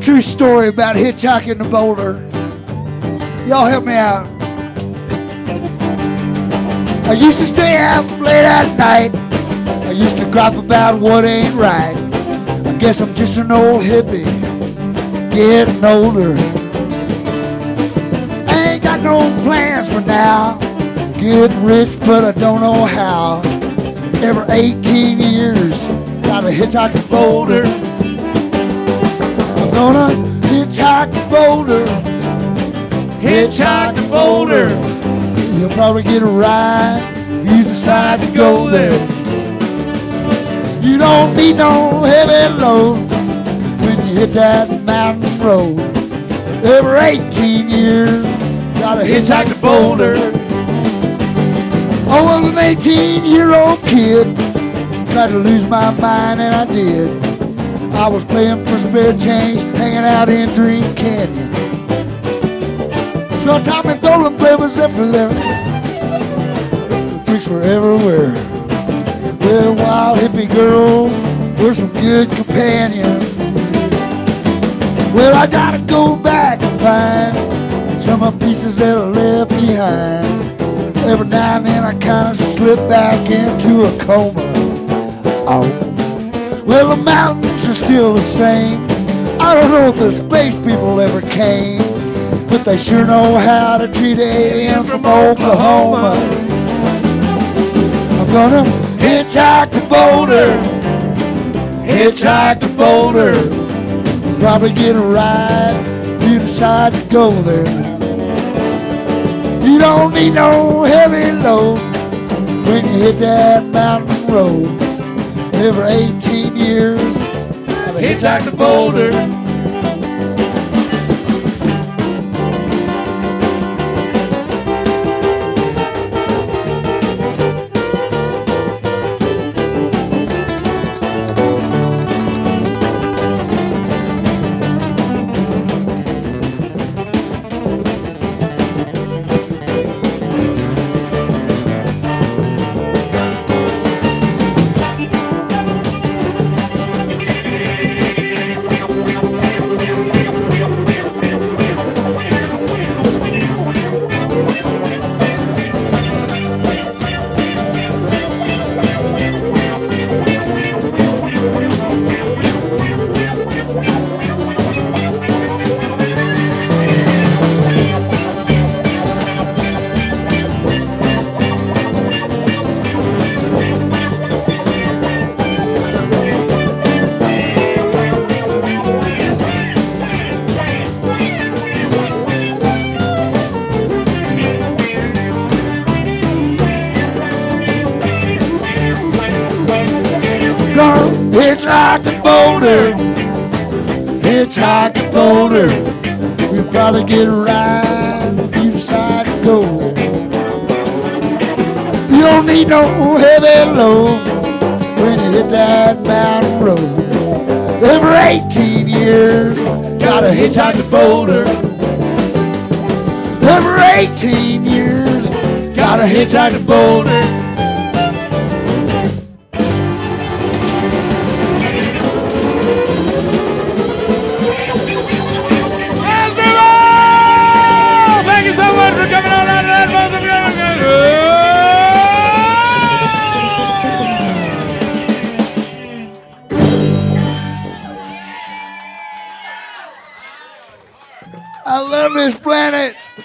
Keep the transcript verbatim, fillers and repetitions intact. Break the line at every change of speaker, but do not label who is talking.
true story about hitchhiking to Boulder. Y'all help me out. I used to stay out late at night. I used to gripe about what ain't right. I guess I'm just an old hippie, getting older. I ain't got no plans for now. Getting rich, but I don't know how. Every eighteen years, gotta hitchhike to Boulder. I'm gonna hitchhike to Boulder. Hitchhike to Boulder. You'll probably get a ride if you decide to go there. You don't need no heavy load when you hit that mountain road. Every eighteen years, gotta hitchhike to Boulder. I was an eighteen-year-old kid, tried to lose my mind and I did. I was playing for spare change, hanging out in Dream Canyon. So Tommy Dolan play was everywhere. The freaks were everywhere. The wild hippie girls were some good companions. Well, I gotta go back and find some of the pieces that I left behind. Every now and then I kind of slip back into a coma. Oh, well, the mountains are still the same. I don't know if the space people ever came, but they sure know how to treat an alien from Oklahoma. I'm gonna hitchhike to Boulder, hitchhike to Boulder. Probably get a ride if you decide to go there. You don't need no heavy load when you hit that mountain road. Every eighteen years, I'll hitchhike to Boulder. Hitchhike to Boulder, hitchhike to Boulder. We'll probably get a ride if you decide to go there. You don't need no heavy load when you hit that mountain road. Every eighteen years, gotta hitchhike to Boulder. Every eighteen years, gotta hitchhike to Boulder. I love this planet.